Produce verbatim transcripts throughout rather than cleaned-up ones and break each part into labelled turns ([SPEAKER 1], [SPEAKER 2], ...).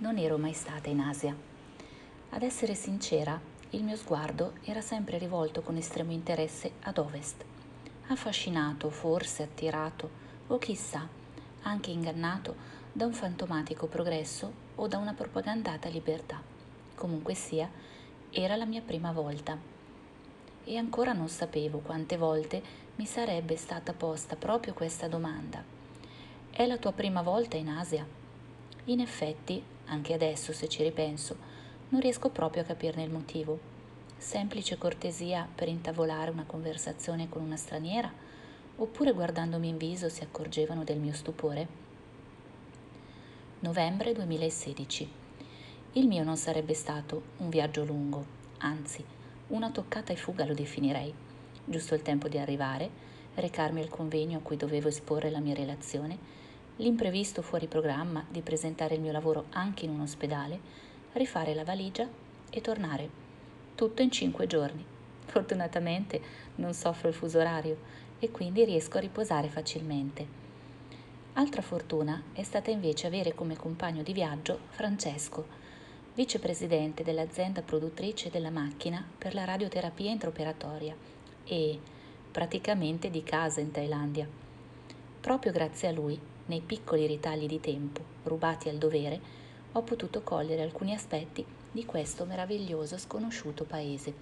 [SPEAKER 1] Non ero mai stata in Asia. Ad essere sincera, il mio sguardo era sempre rivolto con estremo interesse ad ovest, affascinato, forse attirato, o chissà, anche ingannato da un fantomatico progresso o da una propagandata libertà. Comunque sia, era la mia prima volta. E ancora non sapevo quante volte mi sarebbe stata posta proprio questa domanda. È la tua prima volta in Asia? In effetti, anche adesso se ci ripenso, non riesco proprio a capirne il motivo. Semplice cortesia per intavolare una conversazione con una straniera? Oppure guardandomi in viso si accorgevano del mio stupore? Novembre duemilasedici. Il mio non sarebbe stato un viaggio lungo, anzi, una toccata e fuga lo definirei. Giusto il tempo di arrivare, recarmi al convegno a cui dovevo esporre la mia relazione, l'imprevisto fuori programma di presentare il mio lavoro anche in un ospedale, rifare la valigia e tornare. Tutto in cinque giorni. Fortunatamente non soffro il fuso orario e quindi riesco a riposare facilmente. Altra fortuna è stata invece avere come compagno di viaggio Francesco, vicepresidente dell'azienda produttrice della macchina per la radioterapia intraoperatoria e praticamente di casa in Thailandia. Proprio grazie a lui, nei piccoli ritagli di tempo rubati al dovere, ho potuto cogliere alcuni aspetti di questo meraviglioso sconosciuto paese.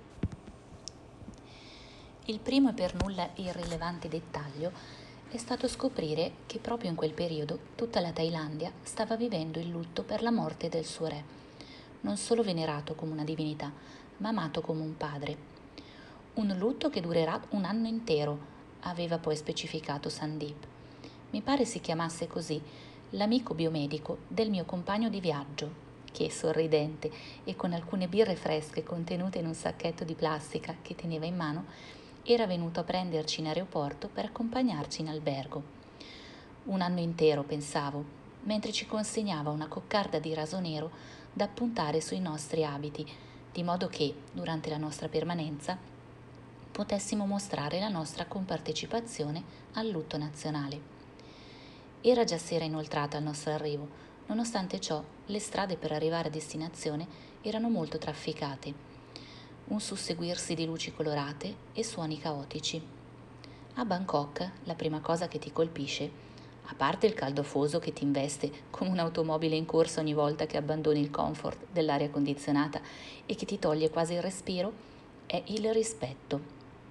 [SPEAKER 1] Il primo e per nulla irrilevante dettaglio è stato scoprire che proprio in quel periodo tutta la Thailandia stava vivendo il lutto per la morte del suo re, non solo venerato come una divinità, ma amato come un padre. Un lutto che durerà un anno intero, aveva poi specificato Sandeep. Mi pare si chiamasse così l'amico biomedico del mio compagno di viaggio, che, sorridente e con alcune birre fresche contenute in un sacchetto di plastica che teneva in mano, era venuto a prenderci in aeroporto per accompagnarci in albergo. Un anno intero, pensavo, mentre ci consegnava una coccarda di raso nero da appuntare sui nostri abiti, di modo che, durante la nostra permanenza, potessimo mostrare la nostra compartecipazione al lutto nazionale. Era già sera inoltrata al nostro arrivo, nonostante ciò le strade per arrivare a destinazione erano molto trafficate, un susseguirsi di luci colorate e suoni caotici. A Bangkok la prima cosa che ti colpisce, a parte il caldo afoso che ti investe come un'automobile in corsa ogni volta che abbandoni il comfort dell'aria condizionata e che ti toglie quasi il respiro, è il rispetto.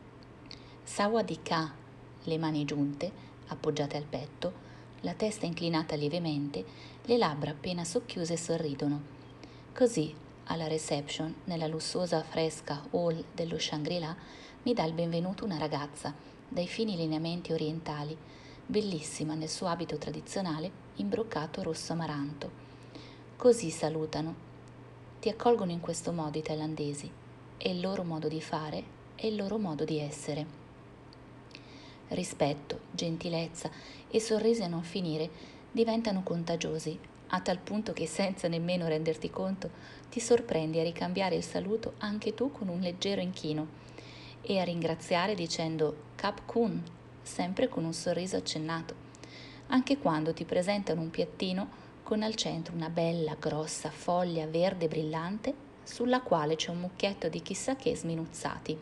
[SPEAKER 1] Sawadee-ka, le mani giunte, appoggiate al petto, la testa inclinata lievemente, le labbra appena socchiuse sorridono. Così, alla reception, nella lussuosa fresca hall dello Shangri-La, mi dà il benvenuto una ragazza, dai fini lineamenti orientali, bellissima nel suo abito tradizionale imbroccato rosso amaranto. Così salutano. Ti accolgono in questo modo i thailandesi. È il loro modo di fare, è il loro modo di essere. Rispetto, gentilezza e sorrisi a non finire diventano contagiosi, a tal punto che senza nemmeno renderti conto ti sorprendi a ricambiare il saluto anche tu con un leggero inchino e a ringraziare dicendo Kap Kun, sempre con un sorriso accennato, anche quando ti presentano un piattino con al centro una bella grossa foglia verde brillante sulla quale c'è un mucchietto di chissà che sminuzzati.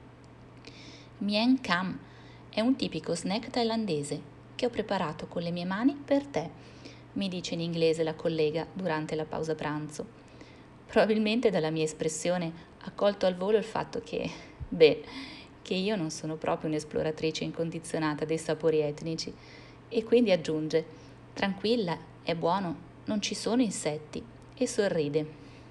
[SPEAKER 1] Mien Kam è un tipico snack thailandese che ho preparato con le mie mani per te, mi dice in inglese la collega durante la pausa pranzo. Probabilmente dalla mia espressione ha colto al volo il fatto che, beh, che io non sono proprio un'esploratrice incondizionata dei sapori etnici e quindi aggiunge, tranquilla, è buono, non ci sono insetti, e sorride.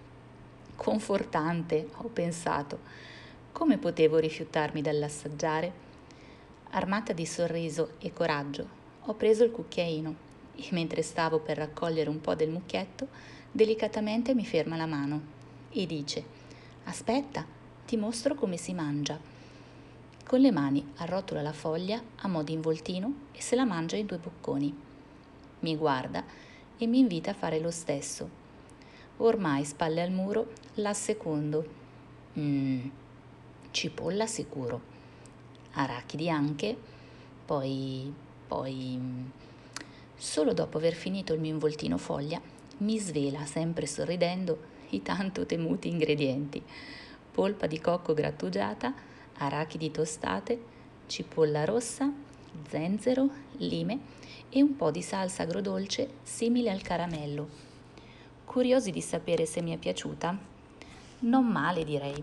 [SPEAKER 1] Confortante, ho pensato. Come potevo rifiutarmi dall'assaggiare? Armata di sorriso e coraggio, ho preso il cucchiaino e mentre stavo per raccogliere un po' del mucchietto, delicatamente mi ferma la mano e dice: «Aspetta, ti mostro come si mangia». Con le mani arrotola la foglia a mo' di involtino e se la mangia in due bocconi. Mi guarda e mi invita a fare lo stesso. Ormai, spalle al muro, la secondo. Mmm, cipolla sicuro. Arachidi anche, poi, poi, solo dopo aver finito il mio involtino foglia, mi svela, sempre sorridendo, i tanto temuti ingredienti: polpa di cocco grattugiata, arachidi tostate, cipolla rossa, zenzero, lime e un po' di salsa agrodolce simile al caramello. Curiosi di sapere se mi è piaciuta? Non male, direi.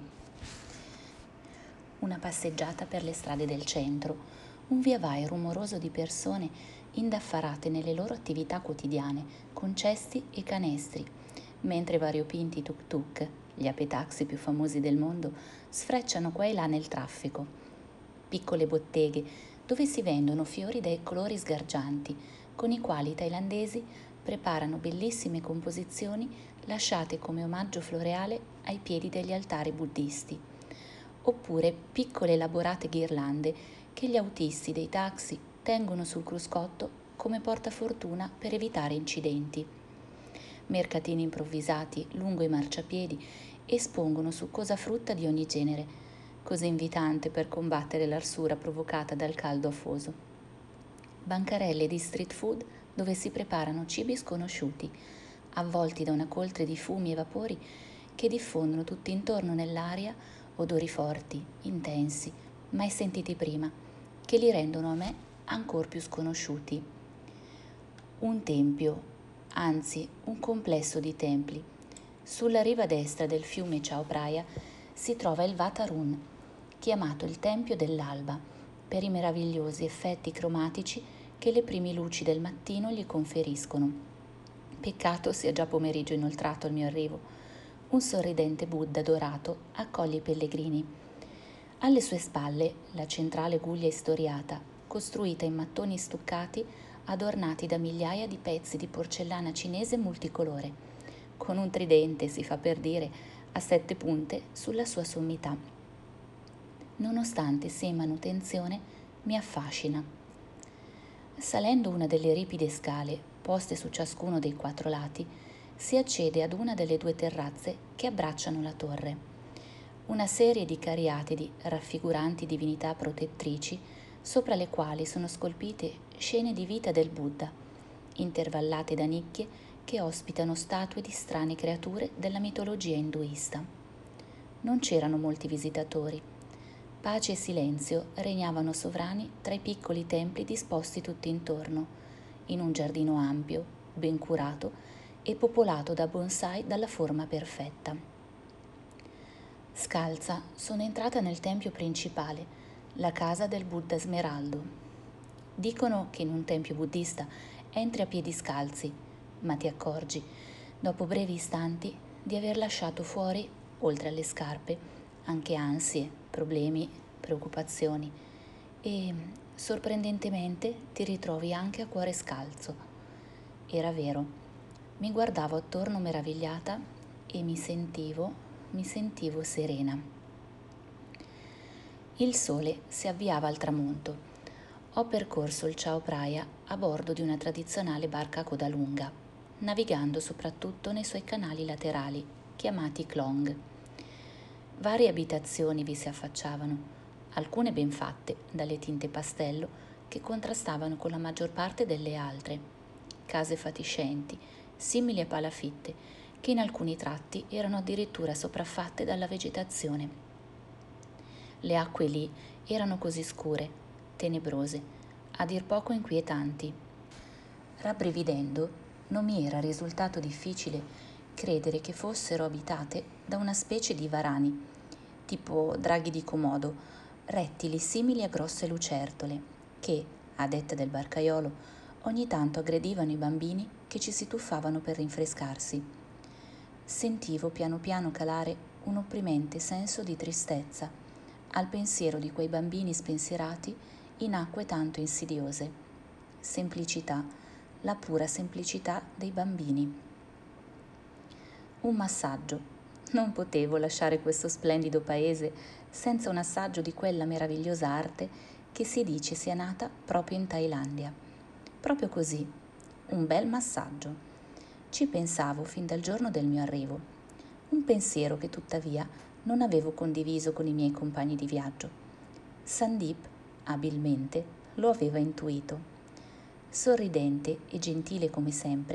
[SPEAKER 1] Una passeggiata per le strade del centro, un via vai rumoroso di persone indaffarate nelle loro attività quotidiane, con cesti e canestri, mentre variopinti tuk-tuk, gli apetaxi più famosi del mondo, sfrecciano qua e là nel traffico. Piccole botteghe dove si vendono fiori dai colori sgargianti, con i quali i thailandesi preparano bellissime composizioni lasciate come omaggio floreale ai piedi degli altari buddisti, oppure piccole elaborate ghirlande che gli autisti dei taxi tengono sul cruscotto come portafortuna per evitare incidenti. Mercatini improvvisati lungo i marciapiedi espongono succosa frutta di ogni genere, così invitante per combattere l'arsura provocata dal caldo afoso. Bancarelle di street food dove si preparano cibi sconosciuti, avvolti da una coltre di fumi e vapori che diffondono tutt'intorno nell'aria odori forti, intensi, mai sentiti prima, che li rendono a me ancor più sconosciuti. Un tempio, anzi un complesso di templi. Sulla riva destra del fiume Chao Phraya si trova il Wat Arun, chiamato il Tempio dell'Alba, per i meravigliosi effetti cromatici che le prime luci del mattino gli conferiscono. Peccato sia già pomeriggio inoltrato al mio arrivo. Un sorridente Buddha dorato accoglie i pellegrini. Alle sue spalle la centrale guglia istoriata, costruita in mattoni stuccati adornati da migliaia di pezzi di porcellana cinese multicolore, con un tridente, si fa per dire, a sette punte sulla sua sommità. Nonostante sia in manutenzione, mi affascina. Salendo una delle ripide scale, poste su ciascuno dei quattro lati, si accede ad una delle due terrazze che abbracciano la torre. Una serie di cariatidi raffiguranti divinità protettrici, sopra le quali sono scolpite scene di vita del Buddha, intervallate da nicchie che ospitano statue di strane creature della mitologia induista. Non c'erano molti visitatori. Pace e silenzio regnavano sovrani tra i piccoli templi disposti tutti intorno, in un giardino ampio, ben curato e popolato da bonsai dalla forma perfetta. Scalza sono entrata nel tempio principale, la casa del Buddha Smeraldo. Dicono che in un tempio buddista entri a piedi scalzi, ma ti accorgi, dopo brevi istanti, di aver lasciato fuori, oltre alle scarpe, anche ansie, problemi, preoccupazioni e, sorprendentemente, ti ritrovi anche a cuore scalzo. Era vero. Mi guardavo attorno meravigliata e mi sentivo, mi sentivo serena. Il sole si avviava al tramonto. Ho percorso il Chao Phraya a bordo di una tradizionale barca a coda lunga, navigando soprattutto nei suoi canali laterali, chiamati klong. Varie abitazioni vi si affacciavano, alcune ben fatte, dalle tinte pastello, che contrastavano con la maggior parte delle altre. Case fatiscenti, simili a palafitte, che in alcuni tratti erano addirittura sopraffatte dalla vegetazione. Le acque lì erano così scure, tenebrose, a dir poco inquietanti. Rabbrividendo, non mi era risultato difficile credere che fossero abitate da una specie di varani, tipo draghi di Komodo, rettili simili a grosse lucertole, che, a detta del barcaiolo, ogni tanto aggredivano i bambini che ci si tuffavano per rinfrescarsi. Sentivo piano piano calare un opprimente senso di tristezza al pensiero di quei bambini spensierati in acque tanto insidiose. Semplicità, la pura semplicità dei bambini. Un massaggio. Non potevo lasciare questo splendido paese senza un assaggio di quella meravigliosa arte che si dice sia nata proprio in Thailandia. Proprio così, un bel massaggio. Ci pensavo fin dal giorno del mio arrivo. Un pensiero che tuttavia non avevo condiviso con i miei compagni di viaggio. Sandeep, abilmente, lo aveva intuito. Sorridente e gentile come sempre,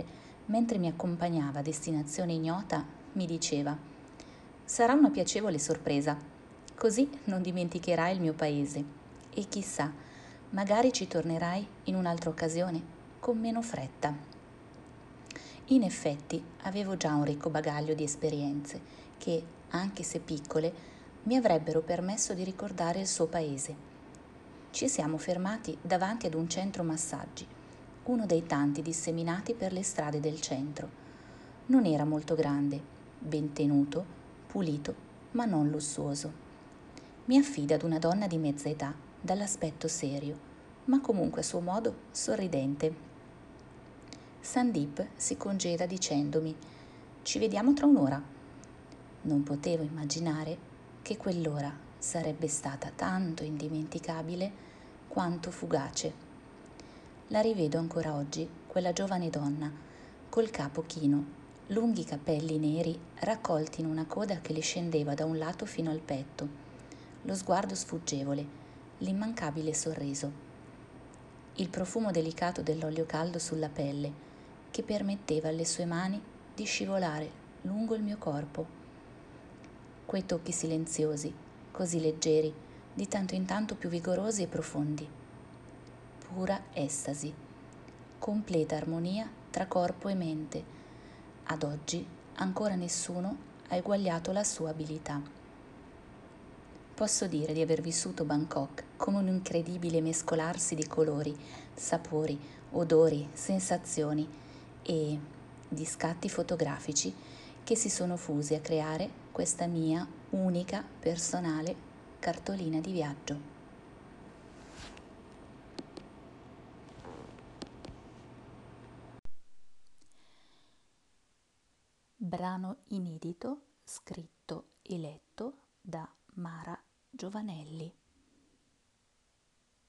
[SPEAKER 1] Mentre mi accompagnava a destinazione ignota, mi diceva: sarà una piacevole sorpresa, così non dimenticherai il mio paese e chissà, magari ci tornerai in un'altra occasione, con meno fretta. In effetti avevo già un ricco bagaglio di esperienze che, anche se piccole, mi avrebbero permesso di ricordare il suo paese. Ci siamo fermati davanti ad un centro massaggi, uno dei tanti disseminati per le strade del centro. Non era molto grande, ben tenuto, pulito, ma non lussuoso. Mi affida ad una donna di mezza età, dall'aspetto serio, ma comunque a suo modo sorridente. Sandeep si congeda dicendomi: ci vediamo tra un'ora. Non potevo immaginare che quell'ora sarebbe stata tanto indimenticabile quanto fugace. La rivedo ancora oggi, quella giovane donna, col capo chino, lunghi capelli neri raccolti in una coda che le scendeva da un lato fino al petto, lo sguardo sfuggevole, l'immancabile sorriso, il profumo delicato dell'olio caldo sulla pelle che permetteva alle sue mani di scivolare lungo il mio corpo. Quei tocchi silenziosi, così leggeri, di tanto in tanto più vigorosi e profondi. Pura estasi, completa armonia tra corpo e mente. Ad oggi ancora nessuno ha eguagliato la sua abilità. Posso dire di aver vissuto Bangkok come un incredibile mescolarsi di colori, sapori, odori, sensazioni e di scatti fotografici che si sono fusi a creare questa mia unica personale cartolina di viaggio. Brano inedito scritto e letto da Mara Giovanelli.